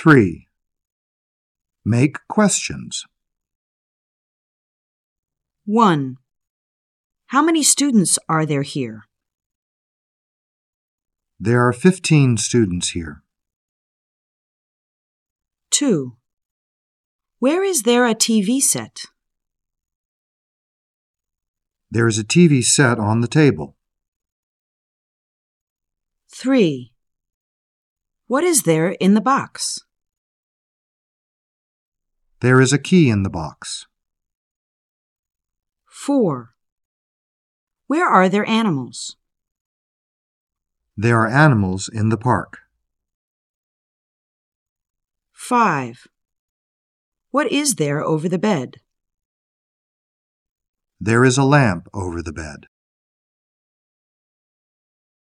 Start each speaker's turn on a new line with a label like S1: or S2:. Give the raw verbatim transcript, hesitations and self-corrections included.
S1: three. Make questions.
S2: one. How many students are there here?
S1: There are fifteen students here.
S2: two. Where is there a T V set?
S1: There is a T V set on the table.
S2: three. What is there in the box?
S1: There is a key in the box.
S2: four. Where are there animals?
S1: There are animals in the park.
S2: five. What is there over the bed?
S1: There is a lamp over the bed.